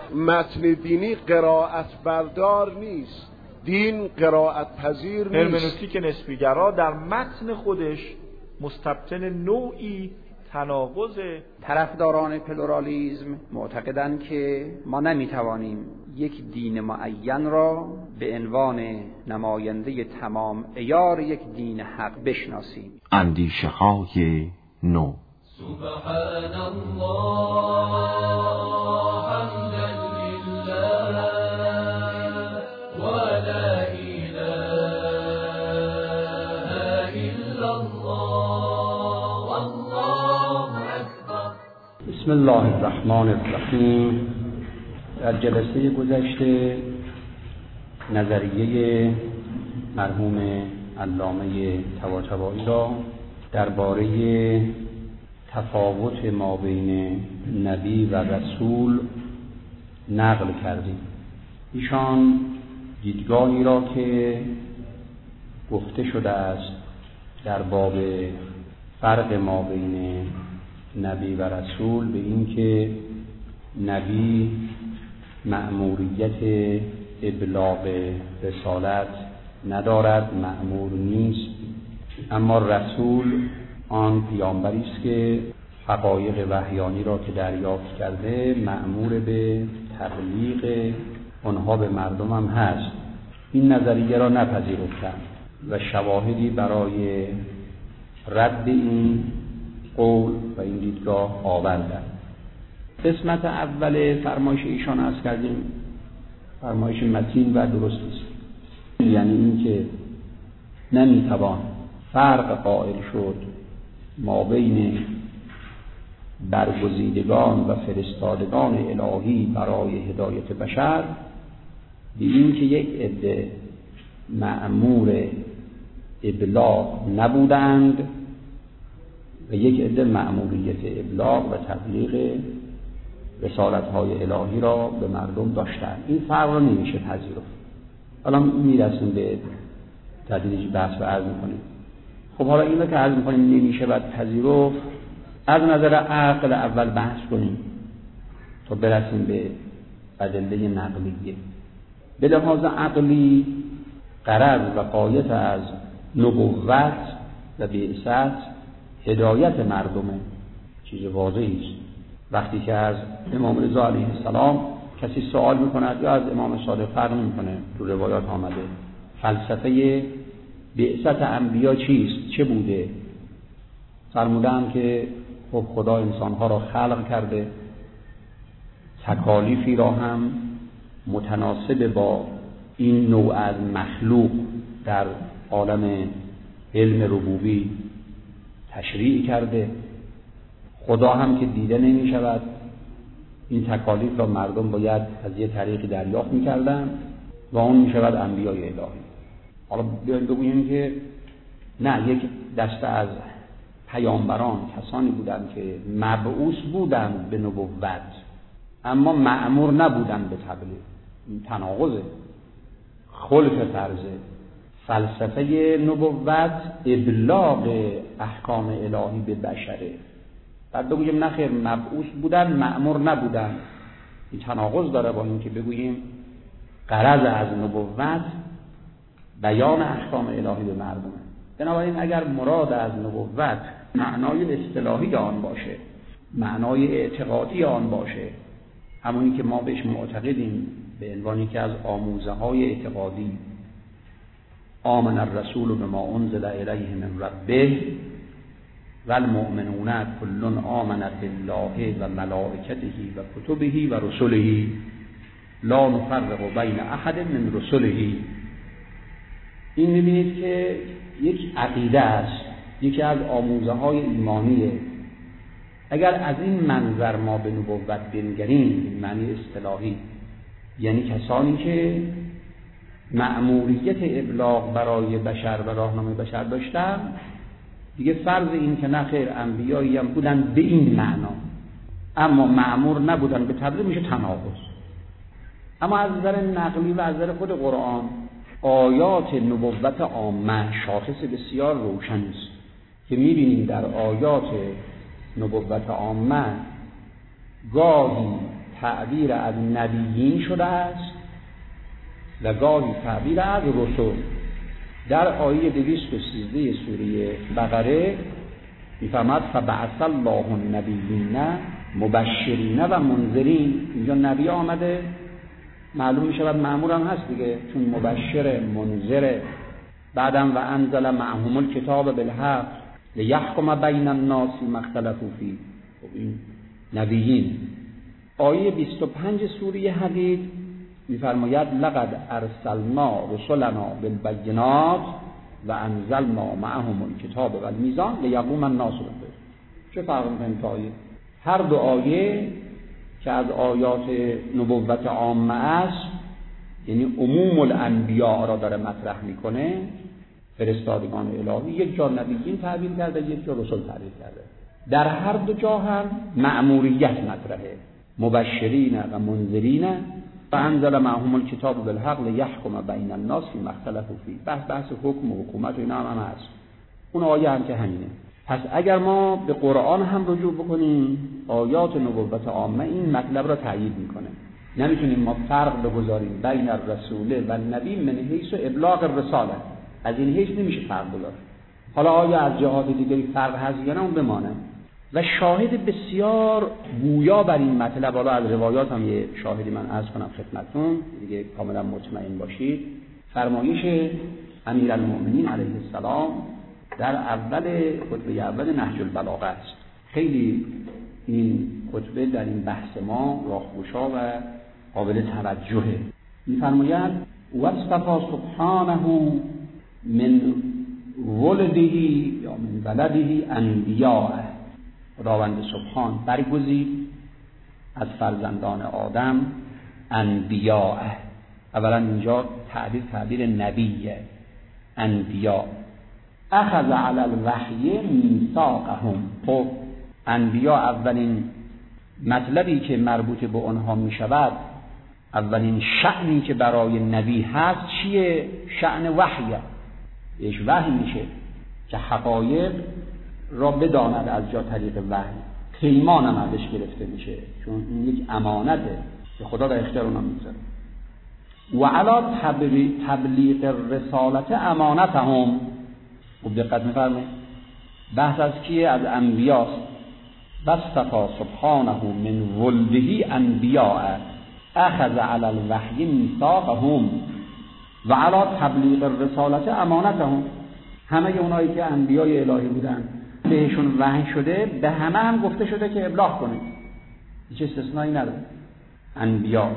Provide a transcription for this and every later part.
متن دینی قرائت بردار نیست، دین قرائت پذیر نیست. هرمنوتیک نسبیگرا در متن خودش مستبطن نوعی تناقض. طرفداران پلورالیسم معتقدند که ما نمیتوانیم یک دین معین را به عنوان نماینده تمام عیار یک دین حق بشناسیم. اندیشه‌های نو. سبحان الله حمدا لله و لا اله الا الله والله اکبر. بسم الله الرحمن الرحیم. در جلسه گذشته نظریه مرحوم علامه طباطبایی را درباره تفاوت ما بین نبی و رسول نقل کردیم. ایشان دیدگاهی را که گفته شده است در باب فرق ما بین نبی و رسول به این که نبی مأموریت ابلاغ رسالت ندارد، مأمور نیست، اما رسول آن پیامبری است که حقایق وحیانی را که دریافت کرده مأمور به تبلیغ آنها به مردم هم هست. این نظریه را نپذیرفتند و شواهدی برای رد این قول و این دیدگاه آوردند. قسمت اول فرمایش ایشان عرض کردیم فرمایش متین و درست است، یعنی این که نمیتوان فرق قائل شد ما بین برگزیدگان و فرستادگان الهی برای هدایت بشر به این که یک عده مأمور ابلاغ نبودند و یک عده مأموریت ابلاغ و تبلیغ رسالت‌های الهی را به مردم داشتند. این فرق را نمیشه پذیرفت. حالا میرسیم به تدریج بحث و عرض میکنیم. خب حالا این رو که عرض میکنیم نمیشه باید پذیرفت، از نظر عقل اول بحث کنیم تا برسیم به ادله نقلیه. به لحاظ عقلی غرض و غایت از نبوت و بعثت هدایت مردمه، چیز واضحی است. وقتی که از امام رضا علیه السلام کسی سوال میکند یا از امام صادق فرق نمیکنه، تو روایات آمده فلسفه بعثت انبیا چیست، چه بوده؟ فرمودند که خب خدا انسانها را خلق کرده، تکالیفی را هم متناسب با این نوع از مخلوق در عالم علم ربوبی تشریع کرده. خدا هم که دیده نمی شود، این تکالیف را مردم باید از یه طریقی دریافت می کردن و اون می شود انبیای الهی. حالا بیاییم بگوییم که نه، یک دسته از پیامبران کسانی بودند که مبعوث بودند به نبوت اما مأمور نبودند به تبلیغ. این تناقضه، خلف فرضه. فلسفه نبوت ابلاغ احکام الهی به بشره، بعد بگوییم نخیر مبعوث بودن مأمور نبودن. این تناقض داره با این که بگوییم غرض از نبوت بیان احکام الهی به مردمه. بنابراین اگر مراد از نبوت معنای اصطلاحی آن باشه، معنای اعتقادی آن باشه، همونی که ما بهش معتقدیم به عنوانی که از آموزه های اعتقادی، آمن الرسول بما انزل الیه من ربه و المؤمنون کل آمن بالله و ملائکته و کتبه و رسله لا نفرق بین احد من رسله. این می‌بینید که یک عقیده است، یکی از آموزه های ایمانیه. اگر از این منظر ما به نبوت بنگریم، معنی اصطلاحی، یعنی کسانی که مأموریت ابلاغ برای بشر و راهنمای بشر داشتن، دیگه فرض این که نخیر انبیایی هم بودن به این معنا اما مأمور نبودن به تبلیغ، میشه تناقض. اما از نظر نقلی و از نظر خود قرآن آیات نبوت عامه شاخص بسیار روشنی است که می‌بینیم در آیات نبوت عامه گاهی تعبیر از نبیین شده است و گاهی تعبیر از رسول. در آیه 213 سوره بقره می‌فرماد فبعث الله النبیین مبشرین و منذرین. اینجا نبی آمده، معلوم میشه بعد مأمور هم هست دیگه، چون مبشر منذر. بعدم و انزل معهم الکتاب بالحق لیحکم بین الناس فیما اختلفوا فیه. خب این نبیین. آیه 25 سوره حدید می‌فرماید لقد ارسلنا رسلنا بالبینات و انزلنا معهم الکتاب والمیزان لیقوم الناس بالقسط. چه فرق می‌کنه آیه؟ هر دو آیه که از آیات نبوت عامه است، یعنی عموم الانبیاء را داره مطرح میکنه، فرستادگان الهی، یک جا نبیین تعبیر کرده، یک جا رسول تعبیر کرده. در هر دو جا هم مأموریت مطرحه، مبشرین و منذرین و انزل معهم الکتاب بالحق لیحکم بین الناس فیما اختلفوا فیه. بحث حکم و حکومت و اینا هم هست. اون آیه هم که همینه. پس اگر ما به قرآن هم رجوع بکنیم، آیات نبوت عامه این مطلب را تأیید میکنه. نمیتونیم ما فرق بگذاریم بین الرسول و النبی من حیث ابلاغ الرساله. از این حیث نمیشه فرق گذاشت. حالا آیا از جهات دیگری فرق هست یا نه اون بمانه. و شاهد بسیار گویا بر این مطلب، حالا از روایات هم یه شاهدی من عرض کنم خدمتتون دیگه کاملا مطمئن باشید. فرمایش امیرالمؤمنین علیه السلام در خطبه اول نهج البلاغه است. خیلی این خطبه در این بحث ما راهگشا و قابل توجهه. می‌فرماید واصطفى سبحانه من ولده یا من ولده انبیاء. خداوند سبحان برگزید از فرزندان آدم انبیاء. اولا اینجا تعبیر نبیه، انبیاء. اخذ علی الوحی میثاقهم. خب انبیاء اولین مطلبی که مربوط به آنها می شود، اولین شأنی که برای نبی هست چیه؟ شأن وحیه. یه وحی میشه که حقایق را بداند از جا طریق وحی. پیمان هم ازش گرفته میشه چون این یک امانته که خدا در اختیار اونها میذاره. و علی تبلیغ الرسالت امانتهم. خوب دقت می‌فرمایید. بحث از کیه؟ از انبیاست. واصطفى سبحانه من ولده انبیاء اخذ علی الوحی میثاقهم و علی تبلیغ الرسالت امانتهم. همه اونایی که انبیای الهی بودن بهشون وحی شده، به همه هم گفته شده که ابلاغ کنید. هیچ استثنایی نداره. انبیا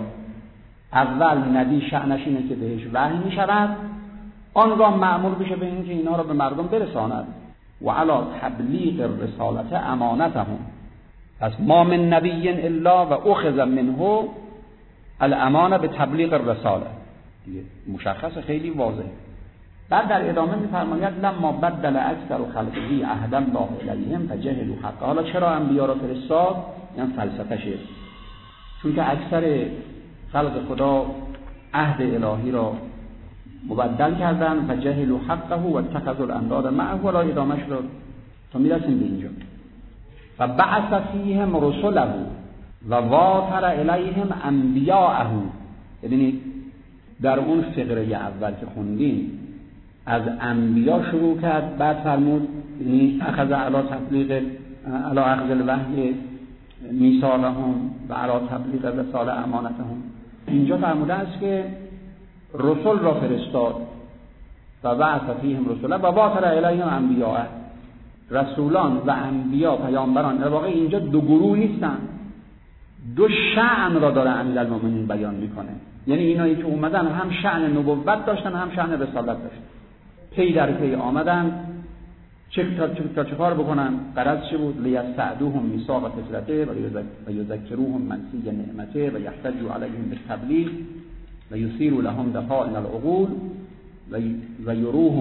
اول نبی شأنش اینه که بهش وحی میشود، آنگاه مأمور بشه به اینکه اینا رو به مردم برساند. و علی تبلیغ الرسالت امانتهم. پس ما من نبی الا و اخذ منه الامانه به تبلیغ الرساله. دیگه مشخص، خیلی واضحه. بعد در ادامه می‌فرماید لما بدل اکثر خلقه عهد الله الیهم فجهلوا حقه. حالا چرا انبیا را فرستاد؟ این فلسفه‌شه. چون که اکثر خلق خدا عهد الهی را مبدل کردن، فجهلوا حقه و اتخذوا الانداد معه. ولا ادامهش رو تا میرسیم به اینجا. و بعث فیهم رسله و واتر الیهم انبیاءه. ببینید در اون فقره اول که خوندیم از انبیا شروع کرد، بعد فرمود یعنی اخذ علی تبلیغ علی اخذ الوحی میثاقهم و علی تبلیغ الرساله امانتهم. اینجا فرموده است که رسول را فرستاد و بعث فیهم رسولا و واتر الیهم انبیاء. رسولان و انبیا، پیامبران، در واقع اینجا دو گروه نیستن، دو شأن را داره امیرالمؤمنین بیان میکنه. یعنی اینایی که اومدن هم شأن نبوت داشتن هم شأن رسالت داشتن، پی در پی آمدن چه کار بکنن. غرض چه بود؟ لیستعدوهم میثاق فطرته و یذکروهم منسی نعمته و یحتجوا علیهم بالتبلیغ و یثیروا لهم دفائن العقول و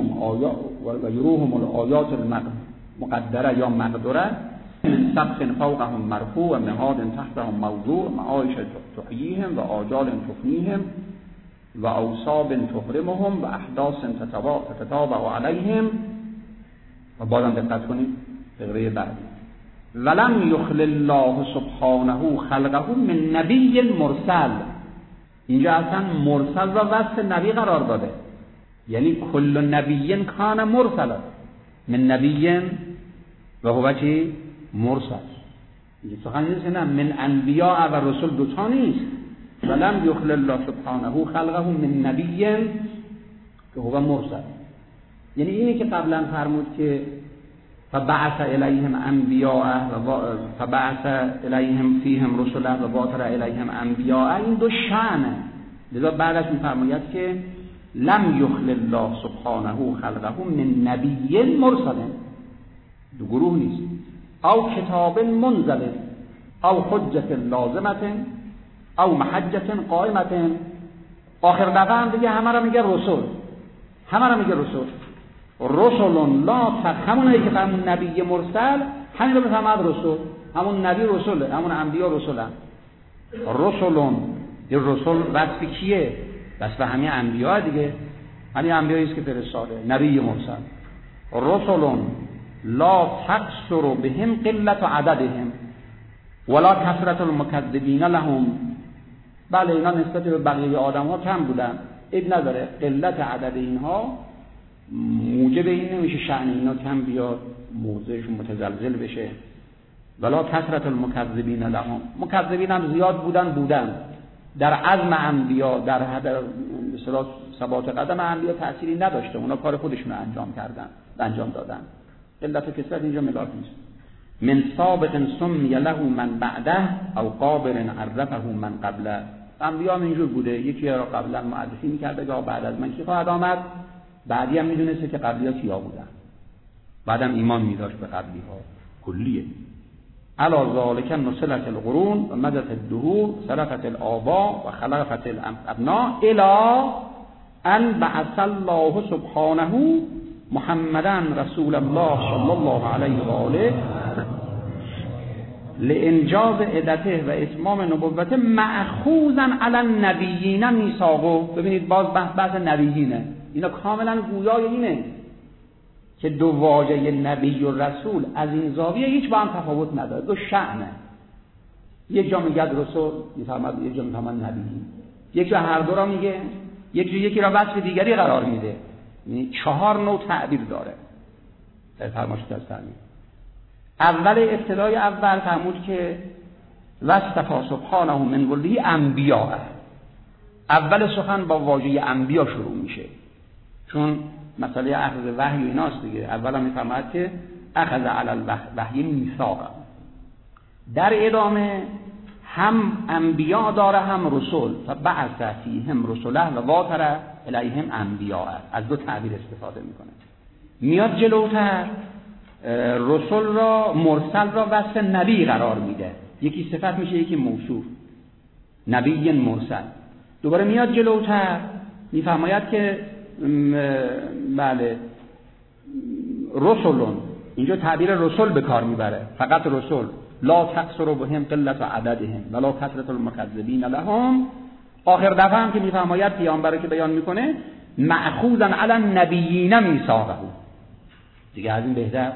یروهم الآیات المقدره یا مقدره من سقف فوقهم مرفوع و مهاد تحتهم موضوع معایش تحییهم و آجال تفنیهم و اوصاب تحرمهم و احداث تتابع علیهم. و بازم دقت کنید فقره بعدی ولم یخل الله سبحانه خلقه من نبی مرسل. اینجا اصلا مرسل را وصف نبی قرار داده، یعنی کل نبی کان مرسل من نبی و هو چی؟ مرسل. اینجا سخن نیست نه من انبیاء و رسول دوتا نیست. ولم یخل الله سبحانه خلقه من نبی که هو مرسل، یعنی اینی که قبلا فرمود که فبعث الیهم انبیاء و فبعث الیهم فیهم رسلا و باطر الیهم انبیاء، این دو شأنه. لذا بعدش میفرماید که لم یخل الله سبحانه خلقه من نبی مرسل، دو گروه نیست، او کتاب منزل او حجت لازمه او محجت قائمه. آخر دفعه هم دیگه همه را میگه رسول، همه را میگه رسول. رسول لا همونه که همون نبی مرسل، همین رو بفهمد رسول، همون نبی رسوله، همون انبیا رسولن. رسولون، این رسول وصف کیه؟ وصف همین انبیا دیگه، همین انبیایی است که فرستاده، نبی مرسل. رسولون لا تقصر بهم قلت عددهم ولا کثرت المکذبین لهم. بله اینا نسبت به بقیه آدم ها کم بودن، عیب نداره، قلت عدد اینها موجب این نمیشه شأن اینا کم بیاد، موضعشون متزلزل بشه. ولا کثرت المکذبین لهم، مکذبین هم زیاد بودن در عزم انبیا، در مثلا ثبات قدم انبیا تأثیری نداشته، اونا کار خودشون رو انجام دادن. قلت و کثرت اینجا ملاک نیست. من سابق سمی له من بعده او قابل عرفه من قبله. انبیا هم اینجور بوده، یکی را قبلا معرفی میکرده که بعد از من کی خواهد آمد، بعدی هم میدونسته که قبلی ها کیا بودن، بعدم ایمان میداشت به قبلی ها کلیه. علا ذالک نسلت القرون و مدت الدهور سلفت الآباء و خلفت الابناء الی ان بعث الله سبحانه محمدا رسول الله صلی الله علیه و آله لانجاز عدته و اتمام نبوته مأخوذا علی النبیین میثاقه. ببینید باز بحث نبیینه، اینا کاملا گویای اینه که دو واژه نبی و رسول از این زاویه هیچ با هم تفاوت نداره، دو شأنه. یک جا میگه رسول میفهمد، یک جا میفهمد نبی، یک جا هر دو را میگه، یک جا یکی را وصف دیگری قرار میده. یعنی 4 نوع تعبیر داره در فرمایشات از تعبیر. اول ابتدای اول فرمود که واصطفی سبحانه من ولده انبیاء. اول سخن با واژه انبیا شروع میشه، چون مسئله اخذ وحی و ایناست دیگه. اولا میفرماید که اخذ علی الوحی میثاق، در ادامه هم انبیا داره هم رسول، فبعث فیهم رسله و باطر الیهم انبیاء. از دو تعبیر استفاده میکنه. میاد جلوتر رسول را مرسل را وصف نبی قرار میده، یکی صفت میشه یکی موصوف، نبی مرسل. دوباره میاد جلوتر میفرماید که بله رسولون، اینجا تعبیر رسول به کار میبره، فقط رسول. لا تقصر بهم قلت عددهم ولا کثرت المکذبین لهم. آخر دفعه هم که میفرماید پیامبر که بیان میکنه مأخوذا علی النبیین میثاقه، دیگه از این بهتر.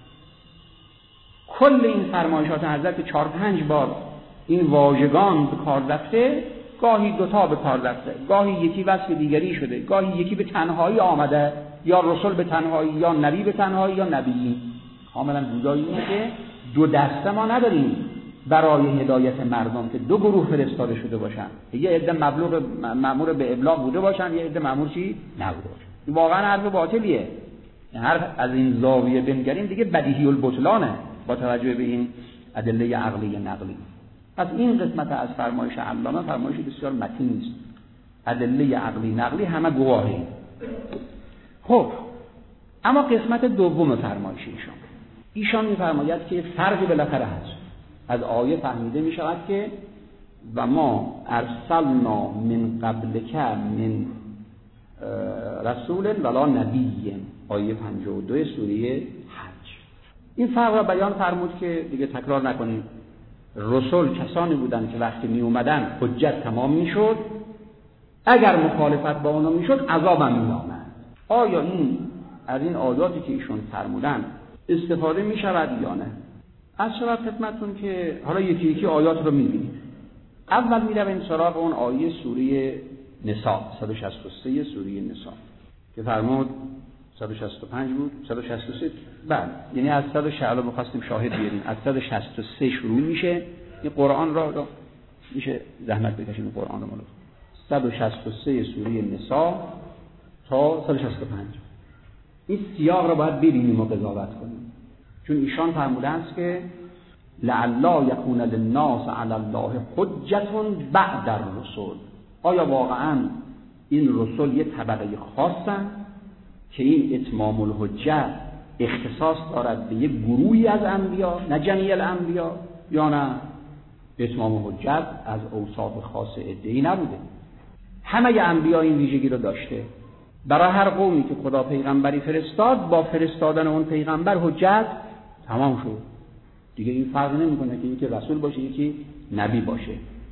کل این فرمایشات حضرت 4-5 بار این واژگان به کار رفته، گاهی دوتا به کار رفته، گاهی یکی وصف دیگری شده، گاهی یکی به تنهایی آمده، یا رسول به تنهایی، یا نبی به تنهایی، یا نبیین. کاملا جدایی اینه که دو دسته ما نداریم برای هدایت مردم که دو گروه فرستاده شده باشن، یه عده مأمور به ابلاغ بوده باشن، یه عده مأمور چی نبوده باشن. این واقعا حرف باطلیه. حرف از این زاویه بنگریم دیگه بدیهی البطلانه با توجه به این ادله عقلی نقلی. پس این قسمت از فرمایش علامه فرمایش بسیار متین نیست، ادله عقلی نقلی همه گواهی. خب اما قسمت دوم فرمایش ایشان میفرماید که فرقی بالاخره هست. از آیه فهمیده می شود که و ما ارسلنا من قبلک من رسول ولا نبی، آیه 52 سوره حج. این فرق را بیان فرمود که دیگه تکرار نکنیم. رسول کسانی بودند که وقتی می اومدن حجت تمام می شد، اگر مخالفت با اونا می شد عذابم می آمد. آیا این از این آیاتی که ایشون فرمودن استفاده می شود یا نه؟ از شود خدمتتون که حالا یکی یکی آیات رو می‌بینید. اول می‌رویم سراغ اون آیه سوره نساء 163 سوره نساء که فرمود 165 بود 163 بعد یعنی از 160 می‌خواستیم شاهد بیاریم از 163 شروع میشه. این قرآن را میشه زحمت بکشیم قرآن رو مالو 163 سوره نساء تا 165. این سیاق را باید ببینیم و قضاوت کنیم، چون ایشان فرموده است که لعلا یکون للناس علی الله حجة بعد الرسل. آیا واقعا این رسول یه طبقه خاصن که این اتمام الحجت اختصاص دارد به یک گروهی از انبیا نه جمیع الانبیا، یا نه اتمام حجت از اوصاف خاص عده‌ای نبوده؟ همه انبیا این ویژگی رو داشته. برای هر قومی که خدا پیغمبری فرستاد، با فرستادن اون پیغمبر حجت تمام شد دیگه. این فرق نمیکنه که یکی رسول باشه یکی نبی باشه.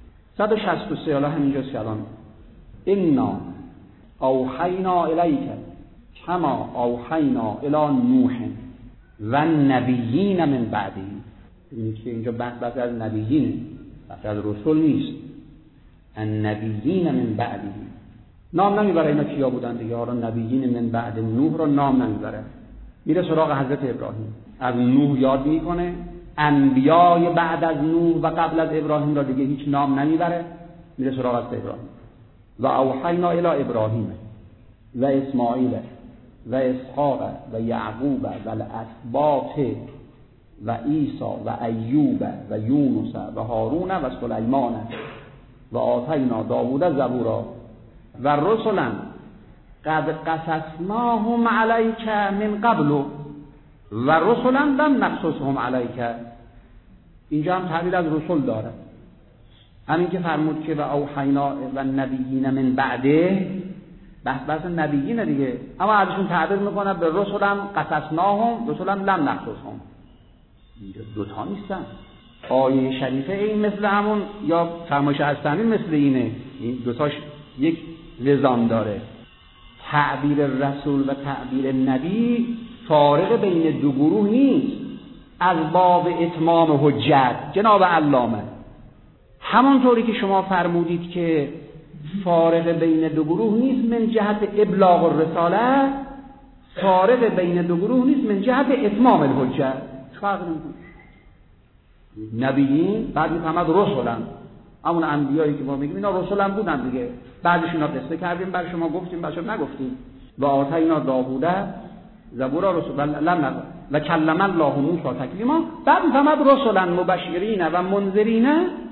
163 حالا همینجاست که الان انا اوحینا الیک کما اوحینا الی نوح و النبیین من بعده. ببینید که اینجا بحث از نبیین، بحث از رسول نیست. النبیین من بعده نام نمیبره اینا کیا بودن دیگه. حالا نبیین من بعد نوح رو نام نمیبره، میره سراغ حضرت ابراهیم، از نوح یاد میکنه. انبیای بعد از نوح و قبل از ابراهیم را دیگه هیچ نام نمیبره، میره سراغ از ابراهیم. و اوحینا الی ابراهیم و اسماعیل و اسحاق و یعقوب و الاسباط و عیسی و ایوب و یونس و هارون و سلیمان و آتینا داوود زبورا و رسلا قد قصصناهم علیک من قبل و رسلا لم نقصصهم علیک. اینجا هم تعبیر از رسول داره. همین که فرمود که و اوحینا و نبیین من بعده، بحث نبیین دیگه، اما ازشون تعبیر میکنه به رسلا قصصناهم رسلا لم نقصصهم. اینجا دوتا نیستن. آیه شریفه این مثل همون یا فرمایش هستنی مثل اینه، این دوتاش یک لزام داره. تعبیر رسول و تعبیر نبی فارق بین دو گروه نیست از باب اتمام حجت. جناب علامه همونطوری که شما فرمودید که فارق بین دو گروه نیست من جهت ابلاغ الرساله، فارق بین دو گروه نیست من جهت اتمام الحجت. فرق نمیکنه. نبیین بعد میفهمد رسولن، همون انبیایی که ما میگیم اینا رسولن بودن دیگه، بعدش اینا قصه کردیم بر شما گفتیم بر شما نگفتیم. و آتینا داوود زبورا رسول لم و کلم الله موسی تکلیما. بعد میفهمد رسولن مبشرین و منذرین،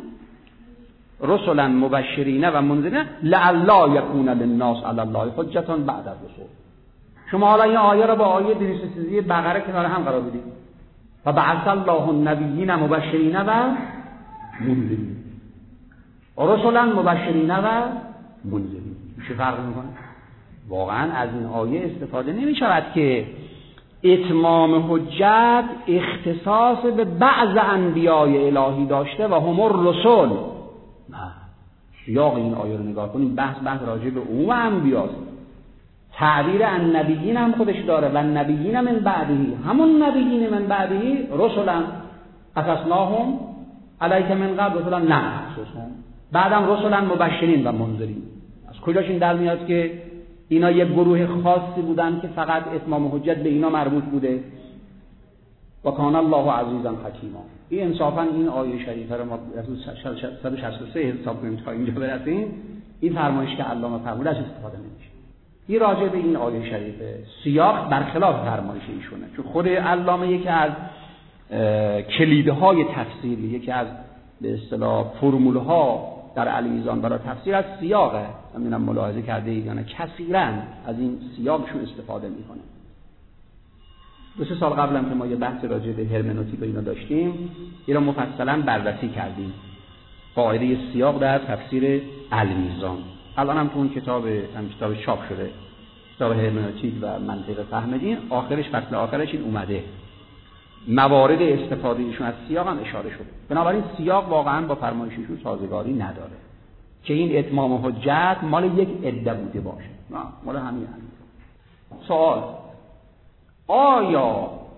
رسولن مبشرین و منذرین لعلا یکون للناس علی الله حجة بعد الرسل. شما حالا این آیه رو با آیه 233 بقره کنار هم قرار بدید. و بعث الله النبیین مبشرین و منذرین، رسولا مبشرین و منذرین. چه فرق میکنه؟ واقعا از این آیه استفاده نمی شود که اتمام حجت اختصاص به بعض انبیای الهی داشته و هم الرسول. نه، سیاق این آیه رو نگاه کنیم، بحث راجع به عموم انبیاست. تعبیر النبیین هم خودش داره و النبیین من بعدهی، همون نبیین من بعدهی رسولا قصصناهم علیک من قبل رسولا نه خصوصا، بعدم رسولا مبشرین و منذرین. از کجاش این در میاد که اینا یک گروه خاصی بودن که فقط اتمام حجت به اینا مربوط بوده؟ و کان الله عزیزا حکیما. این انصافا این آیه شریفه رو ما 163 حساب کنیم تا اینجا برسیم، این فرمایش که علامه فرموده ازش استفاده نمیشه. این راجع به این آیه شریفه سیاق برخلاف فرمایش ایشونه، چون خود علامه یکی از کلیدهای تفسیری، یکی از به اصطلاح فرمولها در علیمیزان برای تفسیر از سیاقه. همینم ملاحظه کرده اید یعنی کثیرا از این سیاقشون استفاده میکنه. 2-3 سال قبلم که ما یه بحث راجع به هرمنوتیک و اینا داشتیم، این رو مفصلا بررسی کردیم، قاعده سیاق در تفسیر علیمیزان. الان هم تو اون کتاب چاپ شده، کتاب هرمنوتیک و منطق فهم دین، آخرش فصل آخرش این اومده، موارد استفاده ایشون از سیاق هم اشاره شده. بنابراین سیاق واقعا با فرمایششون سازگاری نداره که این اتمام حجت مال یک عده بوده باشه، نه، مال همین. سوال: آیا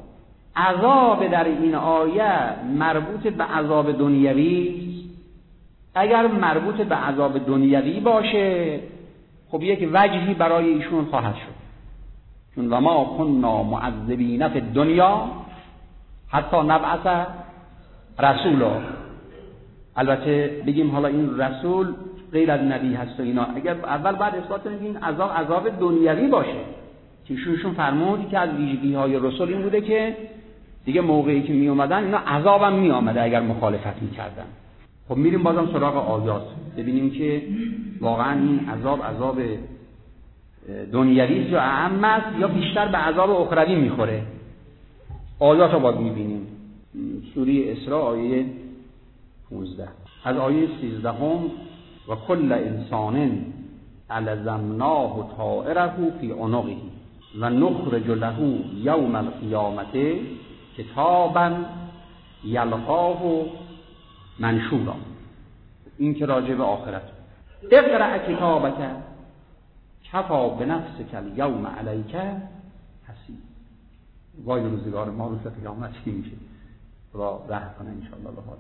عذاب در این آیه مربوط به عذاب دنیوی. اگر مربوط به عذاب دنیوی باشه خب یک وجهی برای ایشون خواهد شد، چون وما كنا معذبین فی الدنیا حتی نبعث رسولا. البته بگیم حالا این رسول غیر از نبی هست و اینا، اگر اول بعد اثبات کنیم این عذاب دنیوی باشه که ایشون فرمود که از ویژگی‌های رسول این بوده که دیگه موقعی که می اومدن اینا عذابم می آمده اگر مخالفت می‌کردن. خب میریم بازم سراغ آیات ببینیم که واقعا این عذاب دنیوی یا اعم است یا بیشتر به عذاب اخروی میخوره. آیات رو باید میبینیم. سوره اسراء آیه 15 از آیه 13 و کل انسان الزمناه طائره فی عنقه و نخرج له یوم القیامة کتابا یلقاه منشورا. این که راجع به آخرت. اقرأ کتابک کفا بنفسک الیوم علیک حسیب. وای روزگار ما روز قیامت چی میشه را راه کنه ان شاء الله به حال.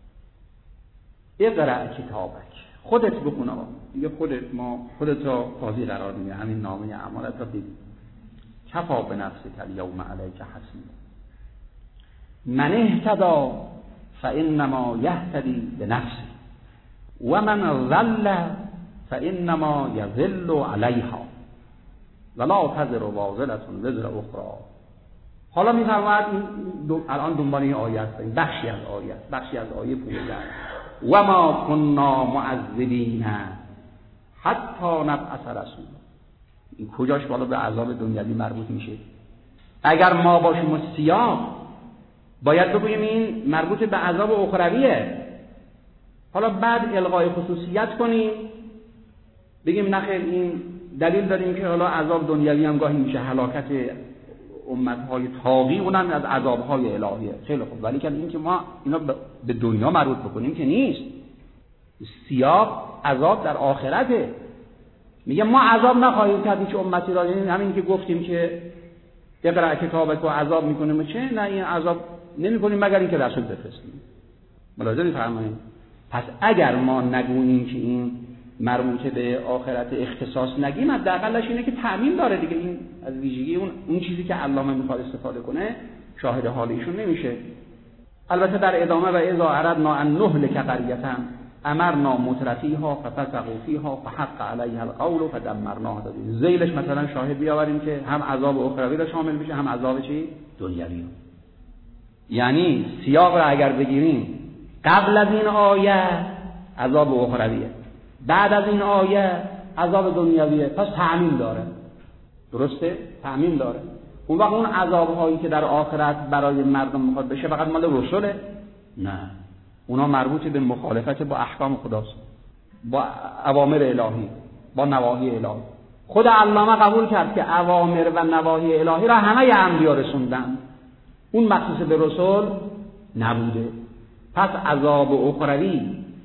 اقرأ کتابک، خودت بخون. آقا دیگه خودت را قاضی قرار میدی، همین نامه اعمالت را ببین. کفا بنفسک الیوم علیک حسیب. من اهتدی فانما یهتدی بنفسه و من ضل فانما یضل علیها ولا تزر وازرة وزر اخرى. حالا میفرماید الان دنبال این آیه است، بخشی از آیه 15 و ما كنا معذبین حتی نبعث رسول. این کجاش بالا به عذاب دنیوی مربوط میشه؟ اگر ما باشیم سیاه باید بگوییم این مربوط به عذاب اخرویه. حالا بعد الغای خصوصیت کنیم بگیم نخیر این دلیل داریم که حالا عذاب دنیوی هم گاهی میشه هلاکت امتهای طاغی، اونم از عذابهای الهیه. خیلی خوب، ولی که این که ما اینا به دنیا مربوط بکنیم که نیست. سیاق عذاب در آخرته. میگه ما عذاب نخواهیم کرد هیچ امتی را، یعنی همین که گفتیم که اقرأ کتابک و عذاب میکنیم چه؟ نه، این عذاب نمیکنیم مگر اینکه رسول بفرستیم. ملاحظه می‌فرمایید؟ پس اگر ما نگوییم که این مربوط به آخرت اختصاص نگیم، حداقلش اینه که تعمیم داره دیگه. این از ویژگی اون چیزی که علامه میخواد استفاده کنه شاهد حال ایشون نمیشه. البته در ادامه و اذا اردنا ان نهلك قرية امرنا مترفیها ففسقوا فیها فحق علیها القول فدمرناها. ذیلش مثلا شاهد بیاوریم که هم عذاب اخروی را شامل میشه هم عذاب چی؟ دنیوی. یعنی سیاق را اگر بگیریم قبل از این آیه عذاب اخرویه، بعد از این آیه عذاب دنیویه، پس تعمیم داره. درسته؟ تعمیم داره. اون وقت اون عذاب‌هایی که در آخرت برای مردم میخواد بشه فقط مال رسوله؟ نه، اونا مربوط به مخالفت با احکام خداست، با اوامر الهی، با نواهی الهی. خود علامه قبول کرد که اوامر و نواهی الهی را همه انبیا رسوندن، اون مخصوص به رسول نبوده. پس عذاب اخروی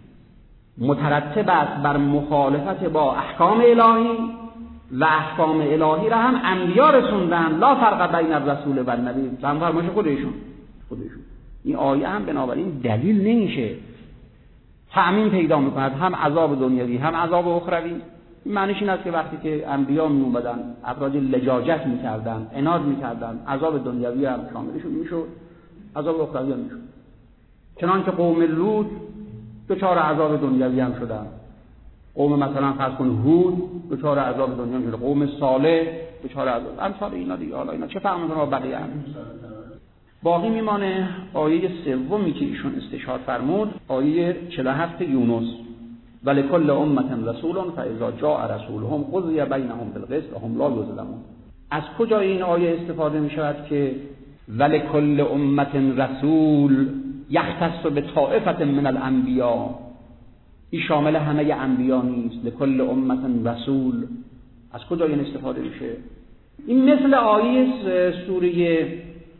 مترتب است بر مخالفت با احکام الهی و احکام الهی را هم انبیا رسوندن. لا فرق بین الرسول و النبی. فرمایش خودشون. این آیه هم بنابراین دلیل نمیشه، تعمیم پیدا میکند، هم عذاب دنیوی هم عذاب اخروی. این معنیش این است که وقتی که انبیا می اومدن افراد لجاجت میکردن، عناد میکردن، عذاب دنیوی هم شاملشون میشد، عذاب اخروی هم میشد. چنانکه قوم لوط دچار عذاب دنیوی هم شدن، قوم مثلا فرض کن هود دچار عذاب دنیوی شده، قوم صالح دچار عذاب، امثال اینا دیگه. حالا اینا چه فرق میکنه با بقیه؟ باقی میمانه آیه سومی که ایشون استشهاد فرمود، آیه 47 یونس. ولکل امة رسول فاذا جاء رسولهم قضی بینهم بالقسط وهم لا یظلمون. از کجا این آیه استفاده میشود که ولکل امة رسول یختص به طائفة من الانبیاء؟ این شامل همه انبیا نیست. لکل امة رسول از کجا این استفاده میشه؟ این مثل آیه سوره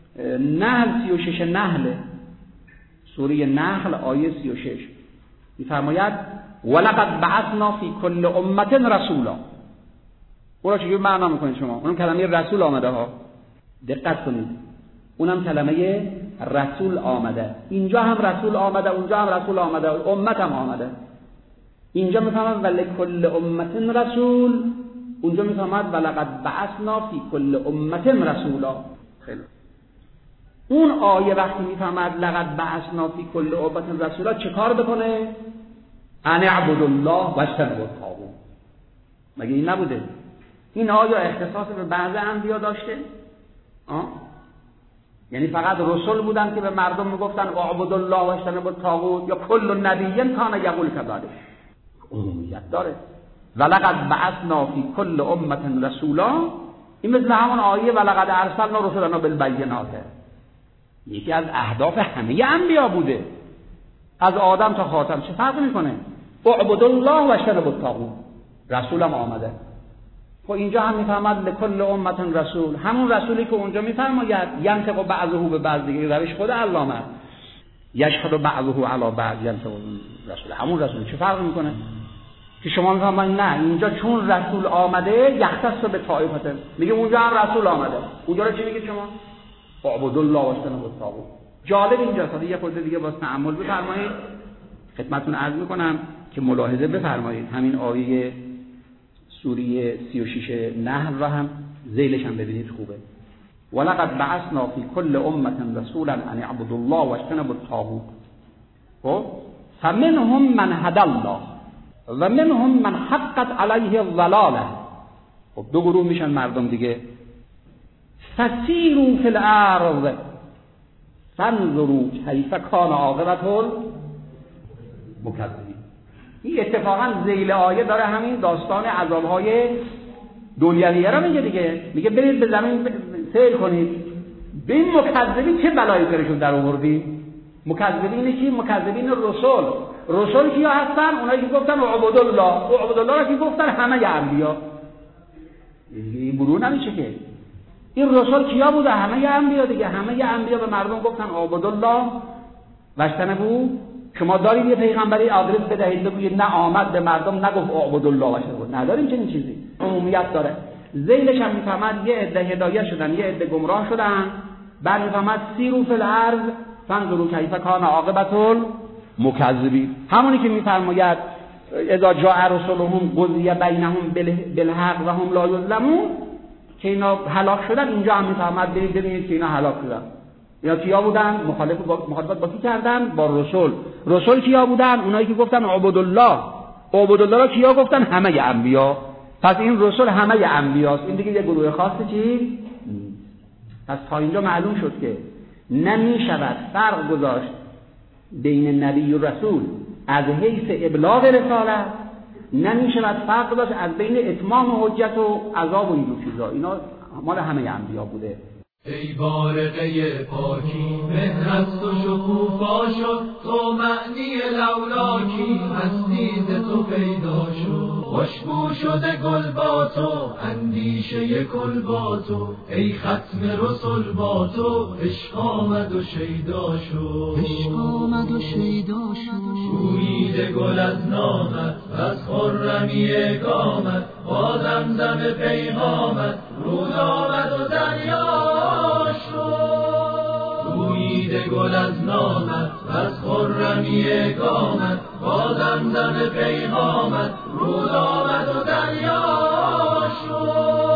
نحل 36 نحل، سوره نحل آیه 36 میفرماید ولقد بعثنا فی کل امة رسولا. اون را چجوری معنا میکنید شما؟ اون کلمه رسول آمده ها، دقت کنید. اونم کلمه رسول آمده. اینجا هم رسول آمده، اونجا هم رسول آمده، امت هم آمده. اینجا میفهمد ولکل امت رسول، اونجا میفهمد ولقد بعثنا فی کل امت رسولا. خیلی اون آیه وقتی میفهمد لقد بعثنا فی کل امت رسولا چه کار بکنه؟ ان اعبدوا الله واجتنبوا الطاغوت. مگه این نبوده؟ این آیه اختصاص به بعض انبیا داشته؟ یعنی فقط رسول بودن که به مردم میگفتن اعبدوا الله واجتنبوا الطاغوت، یا کل نبی کان یقول کذلک؟ عمومیت داره. ولقد بعثنا فی کل امت رسولا، این مثل همون آیه ولقد ارسلنا رسولنا بالبینات، یکی از اهداف همه انبیا بوده، از آدم تا خاتم. چه فرق میکنه؟ اعبدوا الله واجتنبوا الطاغوت، رسولم آمده. خب اینجا هم میفهمد لکل امت رسول، همون رسولی که اونجا میفرماید ینطق بعضه به بعض، دیگه روش خود علامه یشهد بعضه علی بعض ینطق رسول، همون رسول. چه فرق میکنه که شما میفهمید نه اینجا چون رسول آمده یختص به طایفه، میگه اونجا هم رسول آمده، اونجا رو چی میگید شما؟ اعبدوا الله واجتنبوا الطاغوت. جالب اینجاست. یه خورده دیگه باز تأمل بفرمایید، خدمتتون عرض میکنم که ملاحظه بفرمایید. همین آیه سوره 36 نحل را هم ذیلش هم ببینید خوبه. ولقد بعثنا فی کل امة رسولا ان اعبدوا الله واجتنبوا الطاغوت. خب فمنهم من هدی الله و منهم من حقت علیه الضلاله. خب دو گروه میشن مردم دیگه. فسیروا فی الارض فانظروا کیف کان عاقبة المکذبین. این اتفاقا ذیل آیه داره همین داستان عذابهای دنیویه را میگه دیگه. میگه برید به زمین سیر کنید، به این مکذبین چه بلایی سرشون در آوردی. مکذبین کی؟ مکذبین رسول. رسول کیا هستن؟ اونایی که گفتن اعبدوا الله. اعبدوا الله را که گفتن همه انبیا. این برون نمیشه که. این رسول کیا بوده؟ همه انبیا دیگه. همه انبیا به مردم گفتن اعبدوا الله واجتنبوا. شما دارید یه پیغمبری آدرس بدهید بگویید نه آمد به مردم نگفت اعبدوا الله واجتنبوا؟ نداریم چنین چیزی. عمومیت داره. ذیلش هم میفهمد یه عده هدایت شدن، یه عده گمراه شدن. بعد میفهمد سیروا فی الارض فانظروا کیف کان عاقبة المکذبین. همونی که میفرماید اذا جاء رسولهم قضی بینهم بالحق و هم لا یظلمون، که اینا هلاک شدن. اینجا هم میفهمد ببینید که اینا هلاک شدن. یا کیا بودن؟ مخالفت با کی کردن؟ با رسول. رسول کیا بودن؟ اونایی که گفتن اعبدوا الله. اعبدوا الله را کیا گفتن؟ همه انبیا. پس این رسول همه انبیاست. این دیگه یه گروه خاصی چی؟ پس تا اینجا معلوم شد که نمیشود فرق گذاشت بین نبی و رسول از حیث ابلاغ رسالت، نمیشود فرق گذاشت از بین اتمام حجت و عذاب و این چیزا. اینا مال همه انبیا بوده. ای بارقه پاکی مهرست و شکوفا شد، تو معنی لولاکی هستی ز تو پیدا شد. خوشبو شده گل با تو اندیشه کل با تو، ای ختم رسول با تو عشق آمد و شیدا شد. عشق آمد و شیدا شد. شویده گل از نامت و از خرمی قامت، با زمزم پیغامت رود آمد و دریا شد. شویده گل از نامت و از خرمی قامت، با زمزم پیغامت رود آمد و دریا شد.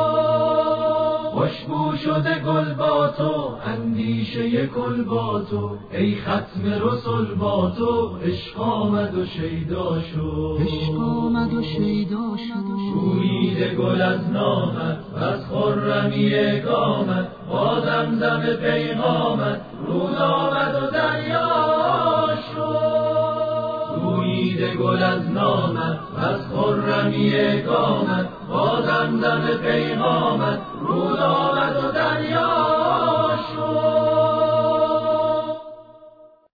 خوشبو شده گل با تو اندیشه کل با تو، ای ختم رسول با تو عشق آمد و شیدا شد. عشق آمد و شیدا شد. شویده گل از نامت و از خرمی قامت، با زمزم پیغامت رود آمد و دریا شد. شویده گل از نامت و از خرمی قامت، با زمزم پیغامت رود آمد و دریا